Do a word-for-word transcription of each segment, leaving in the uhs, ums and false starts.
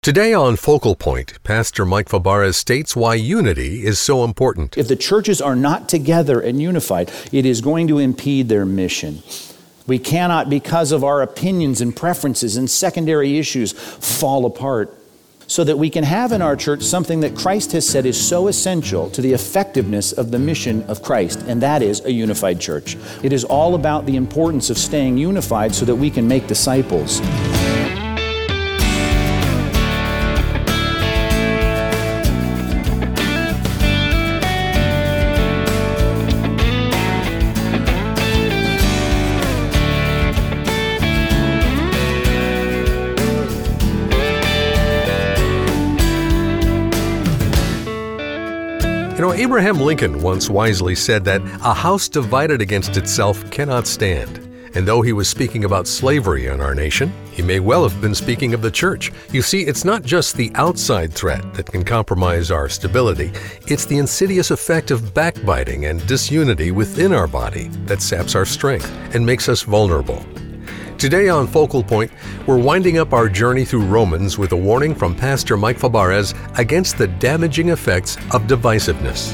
Today on Focal Point, Pastor Mike Fabarez states why unity is so important. If the churches are not together and unified, it is going to impede their mission. We cannot, because of our opinions and preferences and secondary issues, fall apart. So that we can have in our church something that Christ has said is so essential to the effectiveness of the mission of Christ, and that is a unified church. It is all about the importance of staying unified so that we can make disciples. You know, Abraham Lincoln once wisely said that a house divided against itself cannot stand. And though he was speaking about slavery in our nation, he may well have been speaking of the church. You see, it's not just the outside threat that can compromise our stability. It's the insidious effect of backbiting and disunity within our body that saps our strength and makes us vulnerable. Today on Focal Point, we're winding up our journey through Romans with a warning from Pastor Mike Fabarez against the damaging effects of divisiveness.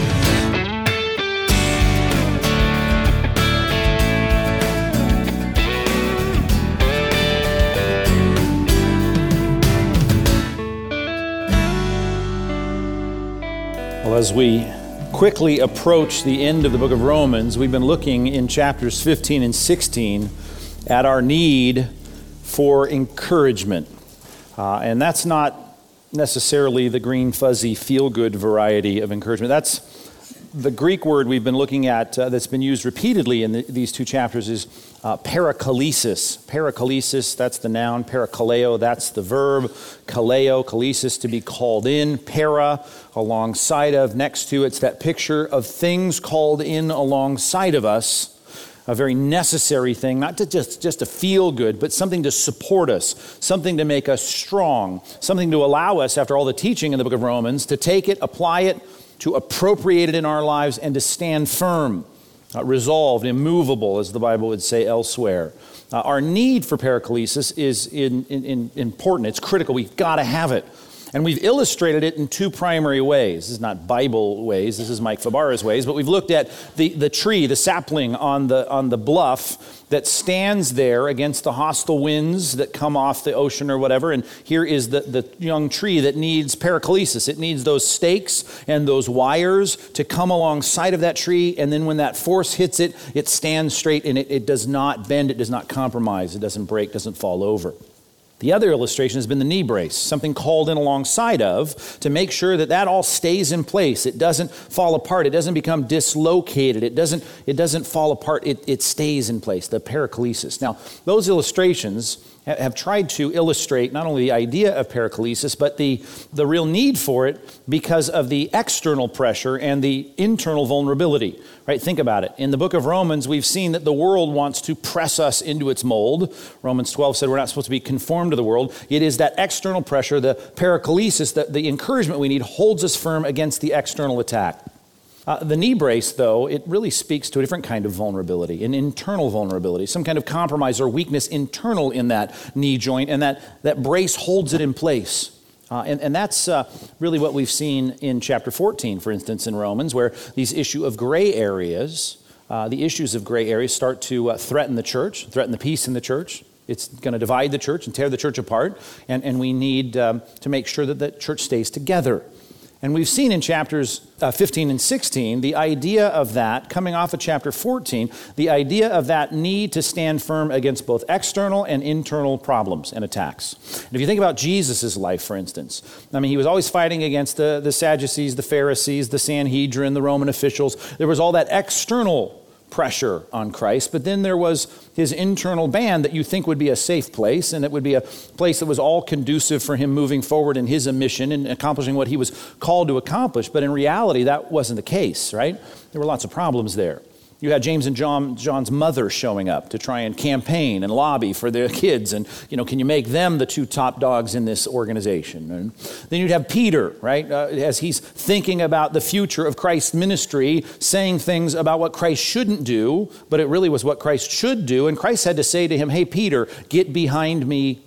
Well, as we quickly approach the end of the book of Romans, we've been looking in chapters fifteen and sixteen at our need for encouragement. Uh, and that's not necessarily the green, fuzzy, feel-good variety of encouragement. That's the Greek word we've been looking at uh, that's been used repeatedly in the, these two chapters is uh, parakalesis. Parakalesis, that's the noun. Parakaleo, that's the verb. Kaleo, kalesis, to be called in. Para, alongside of. Next to, it's that picture of things called in alongside of us. A very necessary thing, not to just, just to feel good, but something to support us, something to make us strong, something to allow us, after all the teaching in the book of Romans, to take it, apply it, to appropriate it in our lives, and to stand firm, uh, resolved, immovable, as the Bible would say elsewhere. Uh, our need for parakalesis is in, in, in important. It's critical. We've got to have it. And we've illustrated it in two primary ways. This is not Bible ways, this is Mike Fabarez ways, but we've looked at the, the tree, the sapling on the on the bluff that stands there against the hostile winds that come off the ocean or whatever. And here is the, the young tree that needs parakalesis. It needs those stakes and those wires to come alongside of that tree, and then when that force hits it, it stands straight and it, it does not bend, it does not compromise, it doesn't break, doesn't fall over. The other illustration has been the knee brace, something called in alongside of to make sure that that all stays in place. It doesn't fall apart. It doesn't become dislocated. It doesn't, it doesn't fall apart. It, it stays in place, the parakalesis. Now, those illustrations have tried to illustrate not only the idea of parakalesis, but the, the real need for it because of the external pressure and the internal vulnerability. Right? Think about it. In the book of Romans, we've seen that the world wants to press us into its mold. Romans twelve said we're not supposed to be conformed to the world. It is that external pressure, the parakalesis, that the encouragement we need holds us firm against the external attack. Uh, the knee brace, though, it really speaks to a different kind of vulnerability, an internal vulnerability, some kind of compromise or weakness internal in that knee joint, and that, that brace holds it in place. Uh, and, and that's uh, really what we've seen in chapter fourteen, for instance, in Romans, where these issue of gray areas, uh, the issues of gray areas start to uh, threaten the church, threaten the peace in the church. It's going to divide the church and tear the church apart, and, and we need um, to make sure that the church stays together. And we've seen in chapters uh, fifteen and sixteen, the idea of that, coming off of chapter fourteen, the idea of that need to stand firm against both external and internal problems and attacks. And if you think about Jesus' life, for instance, I mean, he was always fighting against the, the Sadducees, the Pharisees, the Sanhedrin, the Roman officials. There was all that external pressure on Christ, but then there was his internal band that you think would be a safe place, and it would be a place that was all conducive for him moving forward in his mission and accomplishing what he was called to accomplish. But in reality, that wasn't the case, right? There were lots of problems there. You had James and John, John's mother showing up to try and campaign and lobby for their kids. And, you know, can you make them the two top dogs in this organization? And then you'd have Peter, right, uh, as he's thinking about the future of Christ's ministry, saying things about what Christ shouldn't do, but it really was what Christ should do. And Christ had to say to him, hey, Peter, get behind me,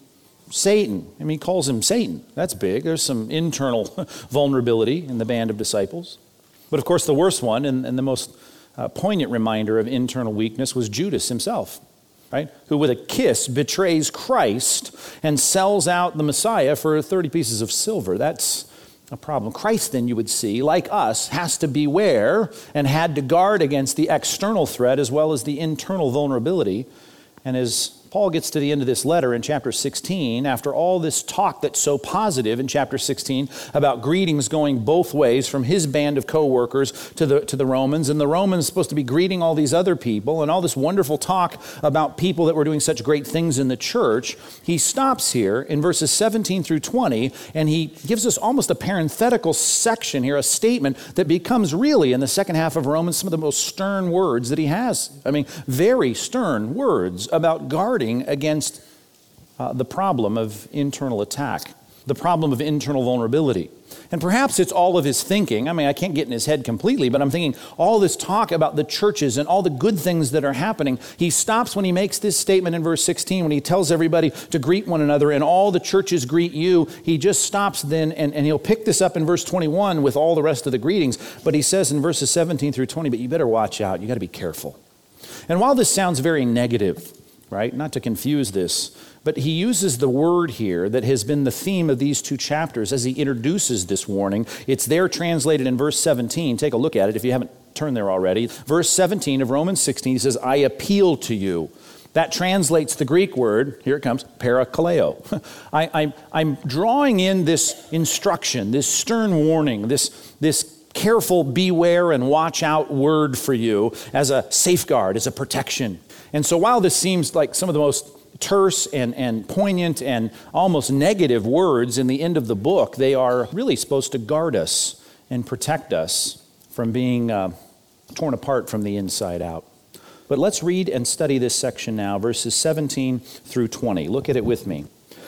Satan. I mean, he calls him Satan. That's big. There's some internal vulnerability in the band of disciples. But of course, the worst one and, and the most uh, poignant reminder of internal weakness was Judas himself, right? Who with a kiss betrays Christ and sells out the Messiah for thirty pieces of silver. That's a problem. Christ, then, you would see, like us, has to beware and had to guard against the external threat as well as the internal vulnerability. And as Paul gets to the end of this letter in chapter sixteen, after all this talk that's so positive in chapter sixteen about greetings going both ways from his band of co-workers to the, to the Romans, and the Romans supposed to be greeting all these other people, and all this wonderful talk about people that were doing such great things in the church, he stops here in verses seventeen through twenty, and he gives us almost a parenthetical section here, a statement that becomes really, in the second half of Romans, some of the most stern words that he has. I mean, very stern words about guarding against uh, the problem of internal attack, the problem of internal vulnerability. And perhaps it's all of his thinking. I mean, I can't get in his head completely, but I'm thinking all this talk about the churches and all the good things that are happening. He stops when he makes this statement in verse sixteen, when he tells everybody to greet one another and all the churches greet you. He just stops then, and, and he'll pick this up in verse twenty-one with all the rest of the greetings. But he says in verses seventeen through twenty, but you better watch out. You got to be careful. And while this sounds very negative, right? Not to confuse this, but he uses the word here that has been the theme of these two chapters as he introduces this warning. It's there translated in verse seventeen. Take a look at it if you haven't turned there already. Verse seventeen of Romans sixteen, he says, I appeal to you. That translates the Greek word, here it comes, parakaleo. I, I, I'm drawing in this instruction, this stern warning, this, this careful beware and watch out word for you as a safeguard, as a protection. And so while this seems like some of the most terse and, and poignant and almost negative words in the end of the book, they are really supposed to guard us and protect us from being uh, torn apart from the inside out. But let's read and study this section now, verses seventeen through twenty. Look at it with me.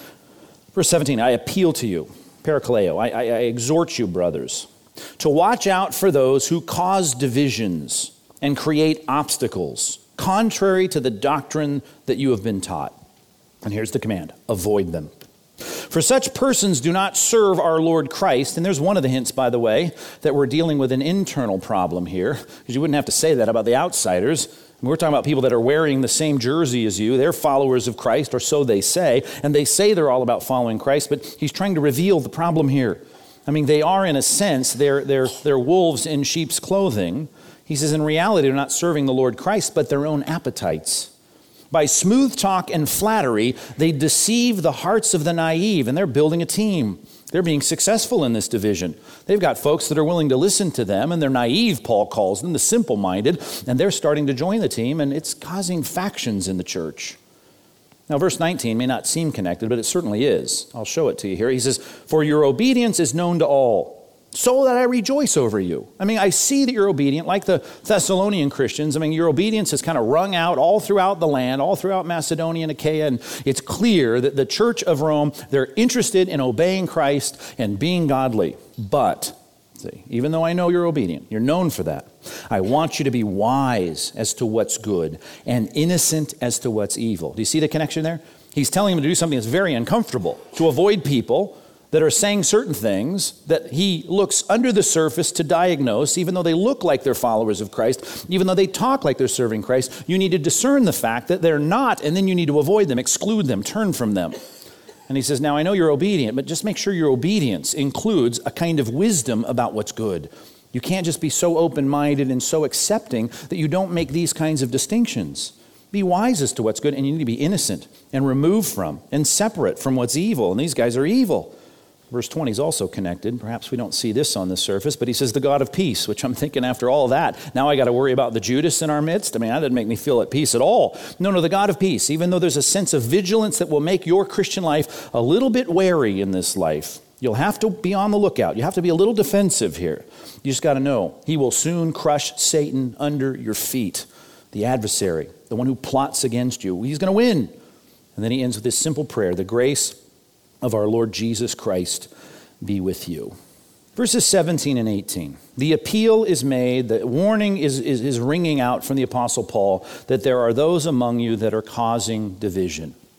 Verse seventeen, I appeal to you, parakaleo, I, I, I exhort you, brothers, to watch out for those who cause divisions and create obstacles, contrary to the doctrine that you have been taught. And here's the command, avoid them. For such persons do not serve our Lord Christ. And there's one of the hints, by the way, that we're dealing with an internal problem here, because you wouldn't have to say that about the outsiders. We're talking about people that are wearing the same jersey as you. They're followers of Christ, or so they say. And they say they're all about following Christ, but he's trying to reveal the problem here. I mean, they are, in a sense, they're, they're, they're wolves in sheep's clothing. He says, in reality, they're not serving the Lord Christ, but their own appetites. By smooth talk and flattery, they deceive the hearts of the naive, and they're building a team. They're being successful in this division. They've got folks that are willing to listen to them, and they're naive, Paul calls them, the simple-minded, and they're starting to join the team, and it's causing factions in the church. Now, verse nineteen may not seem connected, but it certainly is. I'll show it to you here. He says, for your obedience is known to all, so that I rejoice over you. I mean, I see that you're obedient, like the Thessalonian Christians. I mean, your obedience has kind of rung out all throughout the land, all throughout Macedonia and Achaia, and it's clear that the church of Rome, they're interested in obeying Christ and being godly. But, see, even though I know you're obedient, you're known for that, I want you to be wise as to what's good and innocent as to what's evil. Do you see the connection there? He's telling them to do something that's very uncomfortable, to avoid people that are saying certain things that he looks under the surface to diagnose, even though they look like they're followers of Christ, even though they talk like they're serving Christ. You need to discern the fact that they're not, and then you need to avoid them, exclude them, turn from them. And he says, now I know you're obedient, but just make sure your obedience includes a kind of wisdom about what's good. You can't just be so open-minded and so accepting that you don't make these kinds of distinctions. Be wise as to what's good, and you need to be innocent and removed from and separate from what's evil. And these guys are evil. Verse twenty is also connected. Perhaps we don't see this on the surface, but he says the God of peace, which I'm thinking after all that, now I got to worry about the Judas in our midst. I mean, that doesn't make me feel at peace at all. No, no, the God of peace, even though there's a sense of vigilance that will make your Christian life a little bit wary in this life, you'll have to be on the lookout. You have to be a little defensive here. You just got to know he will soon crush Satan under your feet, the adversary, the one who plots against you. He's going to win. And then he ends with this simple prayer, the grace of our Lord Jesus Christ be with you. Verses seventeen and eighteen. The appeal is made, the warning is, is, is ringing out from the Apostle Paul that there are those among you that are causing division.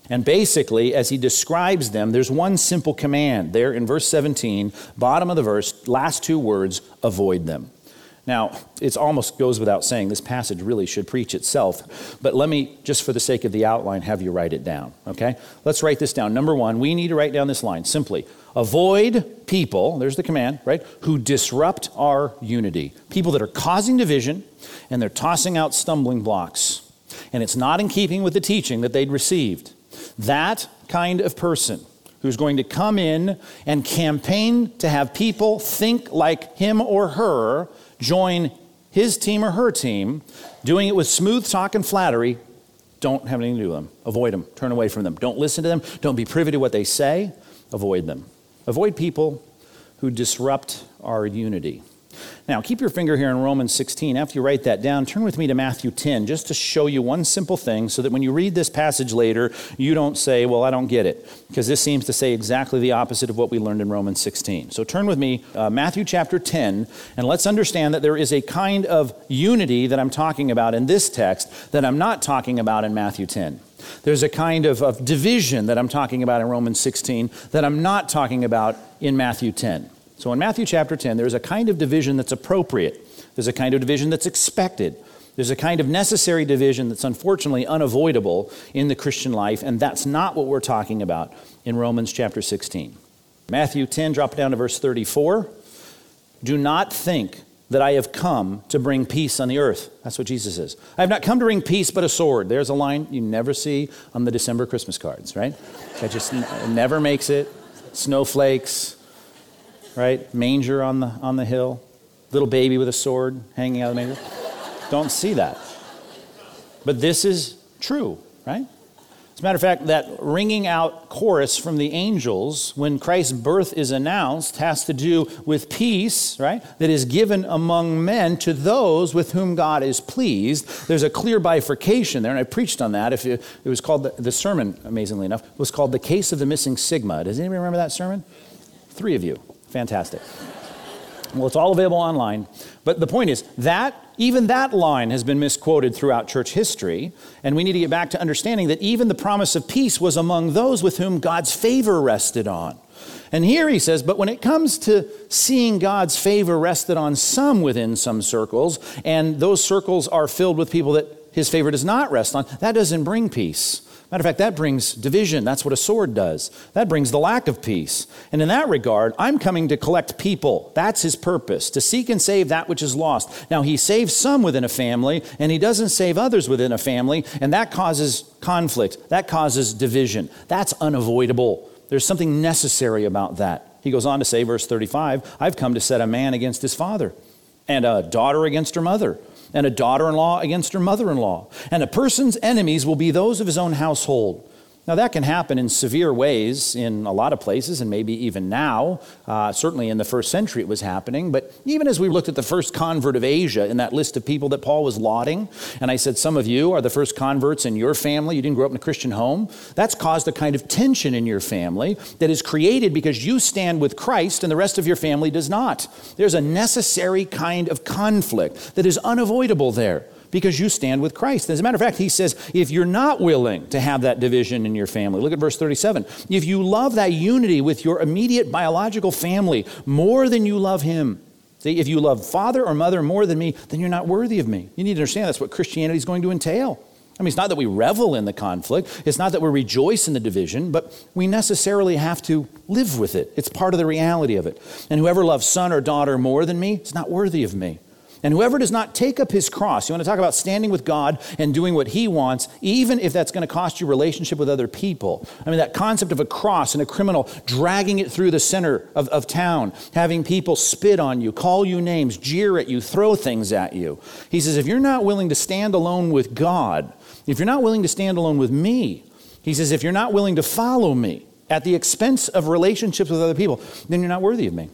And basically, as he describes them, there's one simple command there in verse seventeen, bottom of the verse, last two words, avoid them. Now, it almost goes without saying, this passage really should preach itself, but let me, just for the sake of the outline, have you write it down, okay? Let's write this down. Number one, we need to write down this line, simply, avoid people, there's the command, right, who disrupt our unity. People that are causing division, and they're tossing out stumbling blocks, and it's not in keeping with the teaching that they'd received. That kind of person who's going to come in and campaign to have people think like him or her, join his team or her team, doing it with smooth talk and flattery, don't have anything to do with them. Avoid them. Turn away from them. Don't listen to them. Don't be privy to what they say. Avoid them. Avoid people who disrupt our unity. Now, keep your finger here in Romans sixteen. After you write that down, turn with me to Matthew ten, just to show you one simple thing, so that when you read this passage later, you don't say, well, I don't get it, because this seems to say exactly the opposite of what we learned in Romans sixteen. So turn with me, uh, Matthew chapter ten, and let's understand that there is a kind of unity that I'm talking about in this text that I'm not talking about in Matthew ten. There's a kind of, of division that I'm talking about in Romans sixteen that I'm not talking about in Matthew ten. So in Matthew chapter ten, there's a kind of division that's appropriate. There's a kind of division that's expected. There's a kind of necessary division that's unfortunately unavoidable in the Christian life, and that's not what we're talking about in Romans chapter sixteen. Matthew ten, drop down to verse thirty-four. Do not think that I have come to bring peace on the earth. That's what Jesus says. I have not come to bring peace but a sword. There's a line you never see on the December Christmas cards, right? That just n- never makes it. Snowflakes. Right? Manger on the on the hill. Little baby with a sword hanging out of the manger. Don't see that. But this is true, right? As a matter of fact, that ringing out chorus from the angels when Christ's birth is announced has to do with peace, right? That is given among men to those with whom God is pleased. There's a clear bifurcation there, and I preached on that. If it, it was called, the, the sermon, amazingly enough, was called The Case of the Missing Sigma. Does anybody remember that sermon? Three of you. Fantastic. Well, it's all available online. But the point is that even that line has been misquoted throughout church history, and we need to get back to understanding that even the promise of peace was among those with whom God's favor rested on. And here he says, but when it comes to seeing God's favor rested on some within some circles, and those circles are filled with people that his favor does not rest on, that doesn't bring peace. Matter of fact, that brings division. That's what a sword does. That brings the lack of peace. And in that regard, I'm coming to collect people. That's his purpose, to seek and save that which is lost. Now, he saves some within a family, and he doesn't save others within a family, and that causes conflict. That causes division. That's unavoidable. There's something necessary about that. He goes on to say, verse thirty-five, I've come to set a man against his father, and a daughter against her mother, and a daughter-in-law against her mother-in-law. And a person's enemies will be those of his own household. Now, that can happen in severe ways in a lot of places, and maybe even now. Uh, certainly in the first century it was happening. But even as we looked at the first convert of Asia in that list of people that Paul was lauding, and I said, some of you are the first converts in your family. You didn't grow up in a Christian home. That's caused a kind of tension in your family that is created because you stand with Christ and the rest of your family does not. There's a necessary kind of conflict that is unavoidable there, because you stand with Christ. As a matter of fact, he says, if you're not willing to have that division in your family, look at verse thirty-seven. If you love that unity with your immediate biological family more than you love him, see, if you love father or mother more than me, then you're not worthy of me. You need to understand that's what Christianity is going to entail. I mean, it's not that we revel in the conflict. It's not that we rejoice in the division, but we necessarily have to live with it. It's part of the reality of it. And whoever loves son or daughter more than me is not worthy of me. And whoever does not take up his cross, you want to talk about standing with God and doing what he wants, even if that's going to cost you relationship with other people. I mean, that concept of a cross and a criminal dragging it through the center of, of town, having people spit on you, call you names, jeer at you, throw things at you. He says, if you're not willing to stand alone with God, if you're not willing to stand alone with me, he says, if you're not willing to follow me at the expense of relationships with other people, then you're not worthy of me.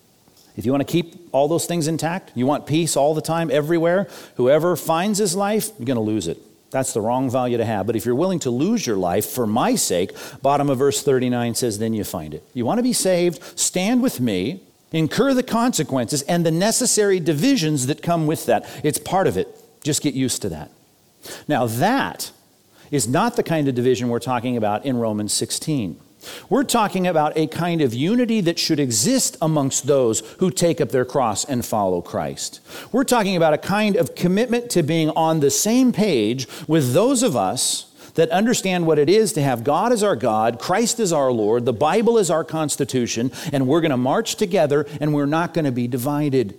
If you want to keep all those things intact, you want peace all the time, everywhere, whoever finds his life, you're going to lose it. That's the wrong value to have. But if you're willing to lose your life for my sake, bottom of verse thirty-nine says, then you find it. You want to be saved, stand with me, incur the consequences and the necessary divisions that come with that. It's part of it. Just get used to that. Now that is not the kind of division we're talking about in Romans sixteen. We're talking about a kind of unity that should exist amongst those who take up their cross and follow Christ. We're talking about a kind of commitment to being on the same page with those of us that understand what it is to have God as our God, Christ as our Lord, the Bible as our constitution, and we're going to march together and we're not going to be divided.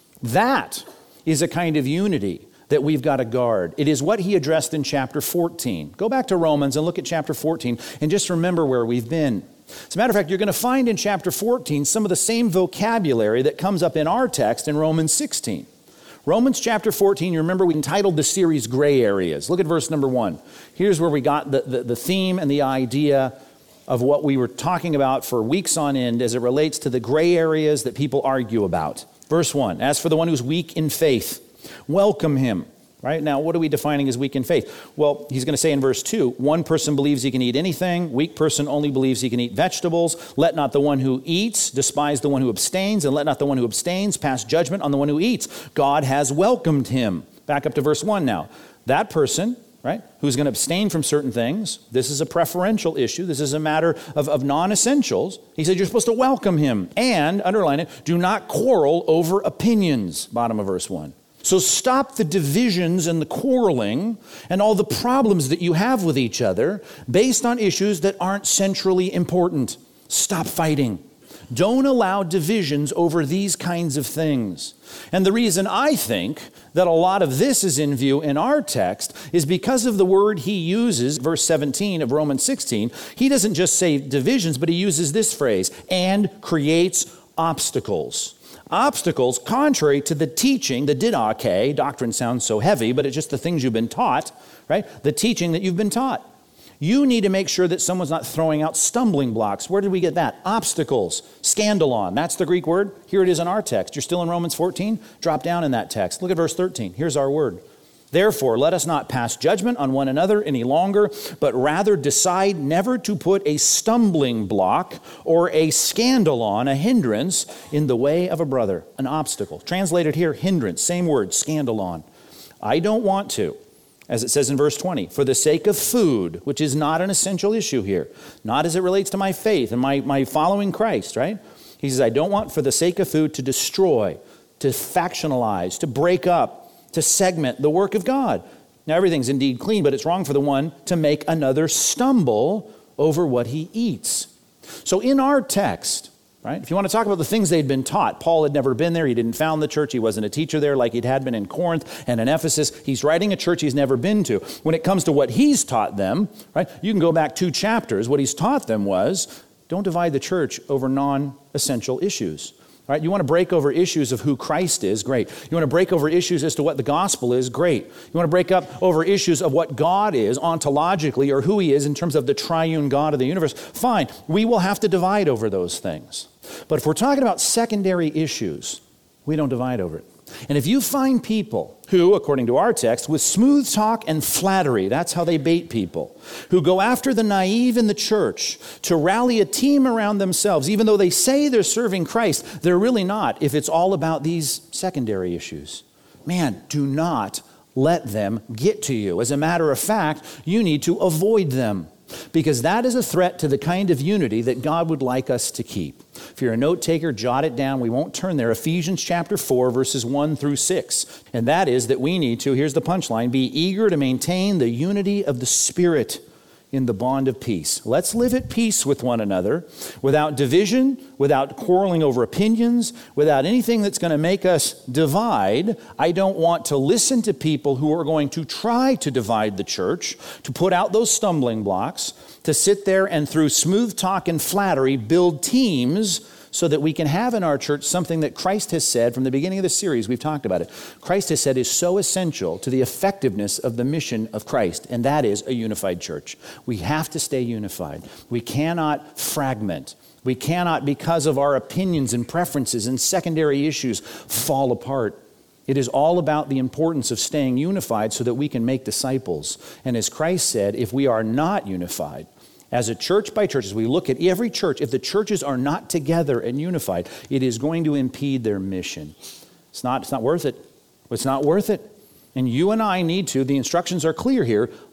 That is a kind of unity that we've got to guard. It is what he addressed in chapter fourteen. Go back to Romans and look at chapter fourteen and just remember where we've been. As a matter of fact, you're going to find in chapter fourteen some of the same vocabulary that comes up in our text in Romans sixteen. Romans chapter fourteen, you remember we entitled the series Gray Areas. Look at verse number one. Here's where we got the, the, the theme and the idea of what we were talking about for weeks on end as it relates to the gray areas that people argue about. Verse one, as for the one who's weak in faith, welcome him. Right? Now, what are we defining as weak in faith? Well, he's going to say in verse two, one person believes he can eat anything. Weak person only believes he can eat vegetables. Let not the one who eats despise the one who abstains, and let not the one who abstains pass judgment on the one who eats. God has welcomed him. Back up to verse one now. That person, right, who's going to abstain from certain things, this is a preferential issue. This is a matter of, of non-essentials. He said you're supposed to welcome him. And, underline it, do not quarrel over opinions. Bottom of verse one. So stop the divisions and the quarreling and all the problems that you have with each other based on issues that aren't centrally important. Stop fighting. Don't allow divisions over these kinds of things. And the reason I think that a lot of this is in view in our text is because of the word he uses, verse seventeen of Romans sixteen. He doesn't just say divisions, but he uses this phrase, and creates obstacles. Obstacles contrary to the teaching, the didache, doctrine sounds so heavy, but it's just the things you've been taught, right? The teaching that you've been taught. You need to make sure that someone's not throwing out stumbling blocks. Where did we get that? Obstacles, scandalon, that's the Greek word. Here it is in our text. You're still in Romans fourteen? Drop down in that text. Look at verse thirteen. Here's our word. Therefore, let us not pass judgment on one another any longer, but rather decide never to put a stumbling block or a scandalon, a hindrance, in the way of a brother, an obstacle. Translated here, hindrance, same word, scandalon. I don't want to, as it says in verse twenty, for the sake of food, which is not an essential issue here, not as it relates to my faith and my, my following Christ, right? He says, I don't want for the sake of food to destroy, to factionalize, to break up, to segment the work of God. Now, everything's indeed clean, but it's wrong for the one to make another stumble over what he eats. So in our text, right, if you want to talk about the things they'd been taught, Paul had never been there. He didn't found the church. He wasn't a teacher there like he had been in Corinth and in Ephesus. He's writing a church he's never been to. When it comes to what he's taught them, right, you can go back two chapters. What he's taught them was, don't divide the church over non-essential issues. Right? You want to break over issues of who Christ is, great. You want to break over issues as to what the gospel is, great. You want to break up over issues of what God is ontologically or who he is in terms of the triune God of the universe, fine. We will have to divide over those things. But if we're talking about secondary issues, we don't divide over it. And if you find people who, according to our text, with smooth talk and flattery, that's how they bait people, who go after the naive in the church to rally a team around themselves, even though they say they're serving Christ, they're really not if it's all about these secondary issues. Man, do not let them get to you. As a matter of fact, you need to avoid them, because that is a threat to the kind of unity that God would like us to keep. If you're a note taker, jot it down. We won't turn there. Ephesians chapter four, verses one through six. And that is that we need to, here's the punchline, be eager to maintain the unity of the Spirit in the bond of peace. Let's live at peace with one another without division, without quarreling over opinions, without anything that's going to make us divide. I don't want to listen to people who are going to try to divide the church, to put out those stumbling blocks, to sit there and through smooth talk and flattery build teams so that we can have in our church something that Christ has said from the beginning of the series, we've talked about it. Christ has said is so essential to the effectiveness of the mission of Christ, and that is a unified church. We have to stay unified. We cannot fragment. We cannot, because of our opinions and preferences and secondary issues, fall apart. It is all about the importance of staying unified so that we can make disciples. And as Christ said, if we are not unified, as a church by church, as we look at every church, if the churches are not together and unified, it is going to impede their mission. It's not, it's not worth it. It's not worth it. And you and I need to, the instructions are clear here,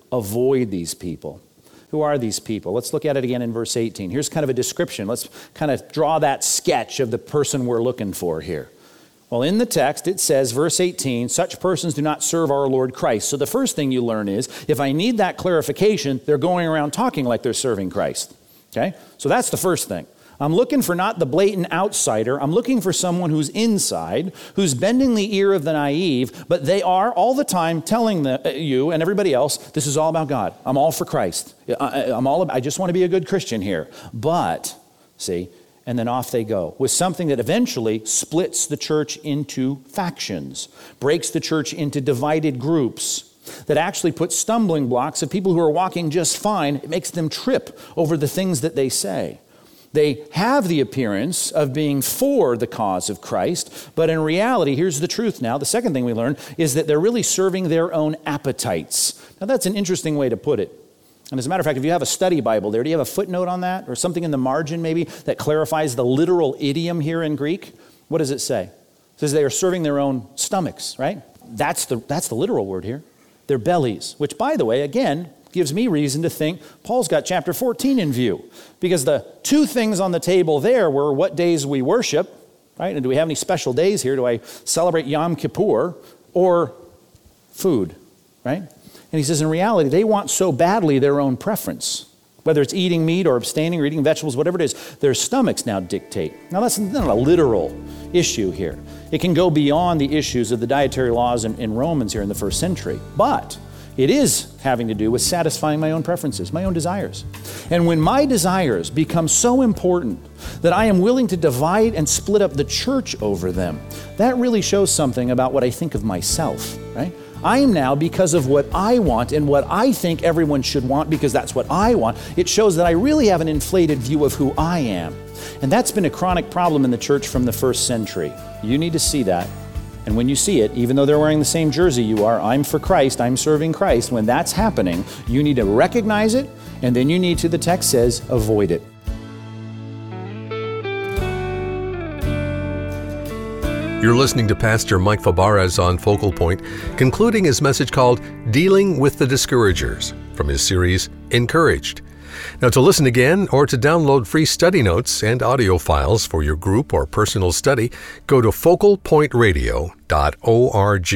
avoid these people. Who are these people? Let's look at it again in verse eighteen. Here's kind of a description. Let's kind of draw that sketch of the person we're looking for here. Well, in the text, it says, verse eighteen, such persons do not serve our Lord Christ. So the first thing you learn is, if I need that clarification, they're going around talking like they're serving Christ. Okay? So that's the first thing. I'm looking for not the blatant outsider. I'm looking for someone who's inside, who's bending the ear of the naive, but they are all the time telling the, uh, you and everybody else, this is all about God. I'm all for Christ. I, I'm all about, I just want to be a good Christian here. But, see, and then off they go with something that eventually splits the church into factions, breaks the church into divided groups, that actually puts stumbling blocks of people who are walking just fine. It makes them trip over the things that they say. They have the appearance of being for the cause of Christ, but in reality, here's the truth now. The second thing we learn is that they're really serving their own appetites. Now, that's an interesting way to put it. And as a matter of fact, if you have a study Bible there, do you have a footnote on that or something in the margin maybe that clarifies the literal idiom here in Greek? What does it say? It says they are serving their own stomachs, right? That's the, that's the literal word here. Their bellies, which, by the way, again, gives me reason to think Paul's got chapter fourteen in view, because the two things on the table there were what days we worship, right? And do we have any special days here? Do I celebrate Yom Kippur or food, right? And he says in reality, they want so badly their own preference, whether it's eating meat or abstaining or eating vegetables, whatever it is, their stomachs now dictate. Now that's not a literal issue here. It can go beyond the issues of the dietary laws in, in Romans here in the first century, but it is having to do with satisfying my own preferences, my own desires. And when my desires become so important that I am willing to divide and split up the church over them, that really shows something about what I think of myself, right? I am now, because of what I want and what I think everyone should want because that's what I want, it shows that I really have an inflated view of who I am. And that's been a chronic problem in the church from the first century. You need to see that. And when you see it, even though they're wearing the same jersey you are, I'm for Christ, I'm serving Christ, when that's happening, you need to recognize it, and then you need to, the text says, avoid it. You're listening to Pastor Mike Fabarez on Focal Point, concluding his message called Dealing with the Discouragers from his series, Encouraged. Now, to listen again or to download free study notes and audio files for your group or personal study, go to focal point radio dot org.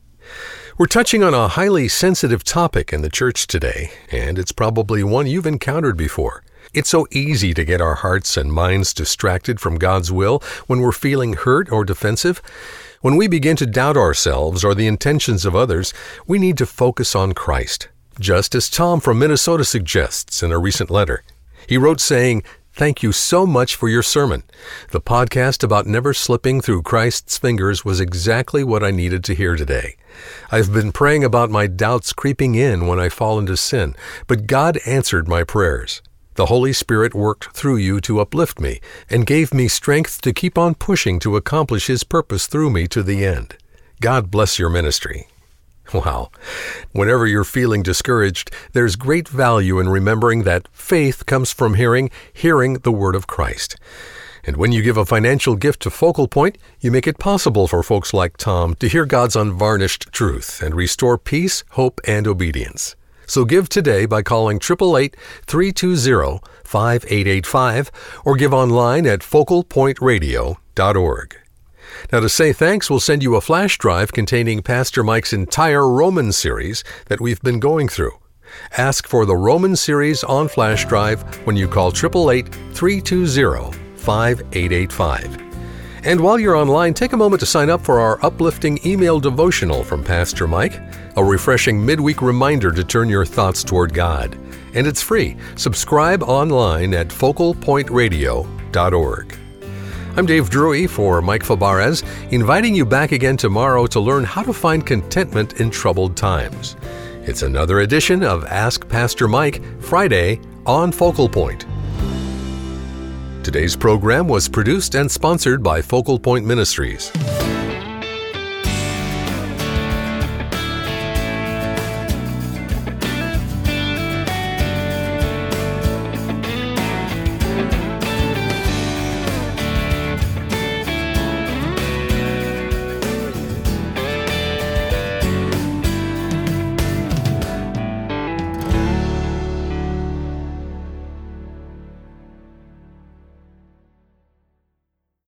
We're touching on a highly sensitive topic in the church today, and it's probably one you've encountered before. It's so easy to get our hearts and minds distracted from God's will when we're feeling hurt or defensive. When we begin to doubt ourselves or the intentions of others, we need to focus on Christ. Just as Tom from Minnesota suggests in a recent letter. He wrote saying, "Thank you so much for your sermon. The podcast about never slipping through Christ's fingers was exactly what I needed to hear today. I've been praying about my doubts creeping in when I fall into sin, but God answered my prayers. The Holy Spirit worked through you to uplift me and gave me strength to keep on pushing to accomplish His purpose through me to the end. God bless your ministry." Wow. Whenever you're feeling discouraged, there's great value in remembering that faith comes from hearing, hearing the word of Christ. And when you give a financial gift to Focal Point, you make it possible for folks like Tom to hear God's unvarnished truth and restore peace, hope, and obedience. So give today by calling eight eight eight, three two zero, five eight eight five or give online at focal point radio dot org. Now, to say thanks, we'll send you a flash drive containing Pastor Mike's entire Roman series that we've been going through. Ask for the Roman series on flash drive when you call eight eight eight, three two zero, five eight eight five. And while you're online, take a moment to sign up for our uplifting email devotional from Pastor Mike, a refreshing midweek reminder to turn your thoughts toward God. And it's free. Subscribe online at focal point radio dot org. I'm Dave Drury for Mike Fabarez, inviting you back again tomorrow to learn how to find contentment in troubled times. It's another edition of Ask Pastor Mike, Friday on Focal Point. Today's program was produced and sponsored by Focal Point Ministries.